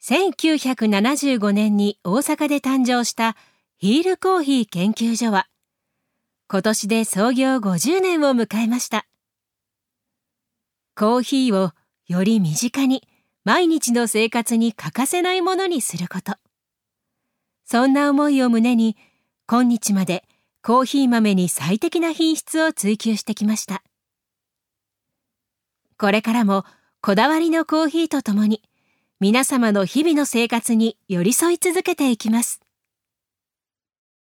1975年に大阪で誕生したヒールコーヒー研究所は、今年で創業50年を迎えました。コーヒーをより身近に、毎日の生活に欠かせないものにすること。そんな思いを胸に、今日までコーヒー豆に最適な品質を追求してきました。これからもこだわりのコーヒーとともに、皆様の日々の生活に寄り添い続けていきます。